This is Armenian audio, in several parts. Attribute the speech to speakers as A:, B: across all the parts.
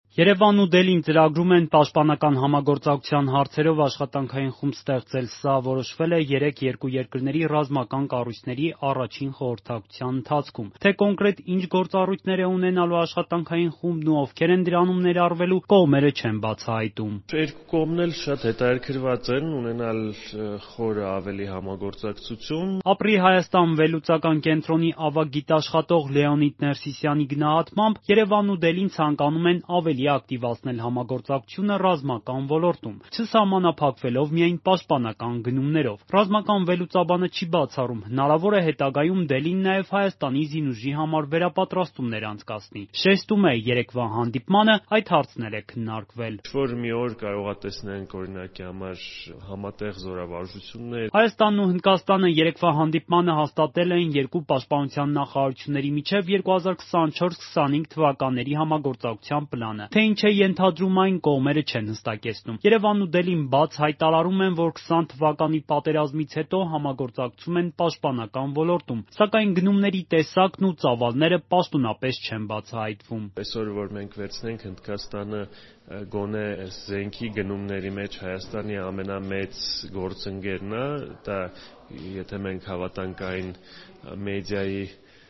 A: Երևանն ու Դելին ծրագրում են պաշտպանական համագործակցության հարցերով աշխատանքային խումբ ստեղծել, սա որոշվել է 3 երկու երկրների ռազմական կառույցների առաջին խորհրդակցության ընթացքում։ Թե կոնկրետ ինչ գործառույթներ է ունենալու աշխատանքային խումբն ու ովքեր են դրանում ներառվելու, կողմերը չեն բացահայտում։
B: Երկու կողմն էլ շատ հետաքրքրված են ունենալ խորը ավելի համագործակցություն։
A: Ապրի Հայաստան վերլուծական կենտրոնի ավագ գիտաշխատող Լեոնիդ Ներսիսյանի գնահատմամբ Երևանն ու Դելին ցանկանում են ավելի ակտիվացնել համագործակցությունը ռազմական ոլորտում, չսահմանափակվելով միայն պաշտպանական գնումներով։ Ռազմական վերլուծաբանը չի բացառում, հնարավոր է հետագայում Դելին նաև Հայաստանի զինուժի համար վերապատրաստումներ անցկացնի։ Շեշտում է, երեկվա հանդիպմանը այդ հարցներ է քննարկվել։
B: Որ մի օր կարողա տեսնենք օրինակի համար համատեղ զորավարժություններ։
A: Հայաստանն ու Հնդկաստանը երեկվա հանդիպմանը հաստատել էին երկու պաշտպանության նախարարությունների միջև 2024-25 թվականների համագործակցության պլանը։ Թե ինչ է ենթադրում այն, կողմերը չեն հստակեցնում։ Երևանն ու Դելին բաց հայտարարում են, որ 20 թվականի պատերազմից հետո համագործակցում են պաշտպանական ոլորտում, սակայն գնումների տեսակն ու ծավալները պաշտոնապես չեն բացահայտվում։
B: Այսօր որ մենք վերցնենք Հնդկաստանը գոնե զենքի գնումների մեջ Հայաստանի ամենամեծ գործընկերն է, դա եթե մենք հավատանք այն մեդիայի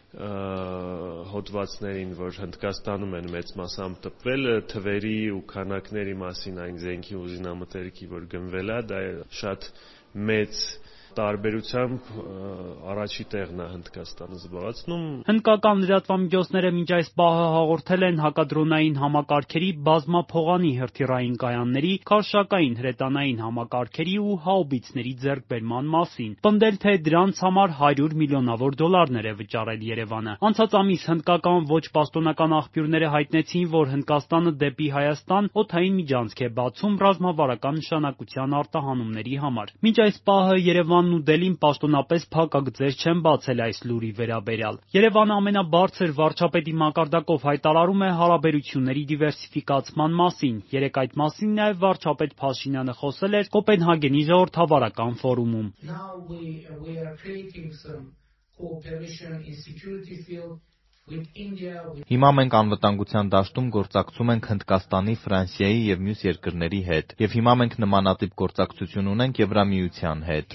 B: հոդվածներին, որ Հնդկաստանում են մեծ մասամբ տպվել, թվերի ու քանակների մասին այն զենքի ու զինամթերքի, որ գնվել է, դա շատ մեծ տարբերությամբ առաջի տեղն է Հնդկաստանը զբաղեցնում։
A: Հնդկական լրատվամիջոցները մինչ այս պահը հաղորդել են հակադրոնային համակարգերի, բազմափողանի հրթիռային կայանների, քարշակային հրետանային համակարգերի ու հաուբիցների ձեռքբերման մասին, պնդել, թե դրանց համար $100 միլիոններ է վճարել Երևանը։ Անցած ամիս հնդկական ոչ պաշտոնական աղբյուրները հայտնեցին, որ Հնդկաստանը դեպի Հայաստան օդային միջանցք է բացում ռազմավարական նշանակության արտահանումների համար։ Մինչ այս պահը Երևանն ու Դելին պաշտոնապես փակագծեր չեն բացել այս լուրի վերաբերյալ։ Երևանը ամենաբարձր վարչապետի մակարդակով հայտարարում է հարաբերությունների դիվերսիֆիկացման մասին։ Երեկ այդ մասին նաև վարչապետ Փաշինյանը խոսել էր Կոպենհագենի ժողովրդավարական ֆորումում։
C: Հիմա մենք անվտանգության դաշտում գործակցում ենք Հնդկաստանի, Ֆրանսիայի և մյուս երկրների հետ, և հիմա մենք նմանատիպ գործակցություն ունենք Եվրամիության հետ։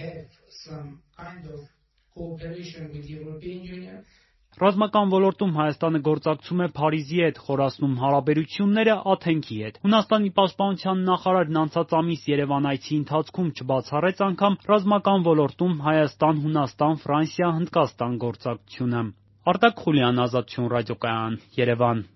A: Ռազմական ոլորտում Հայաստանը գործակցում է Փարիզի հետ, խորացնում հարաբերությունները Աթենքի հետ։ Հունաստանի պաշտպանության նախարարն անցած ամիս Երևան այցի ընթացքում չբացառեց անգամ ռազմական ոլորտում Հայաստան, Հունաստան, Ֆրանսիա, Հնդկաստան գործակցությունը։ Արտակ Խուլյան, Ազատություն ռադիոկայան, Երևան։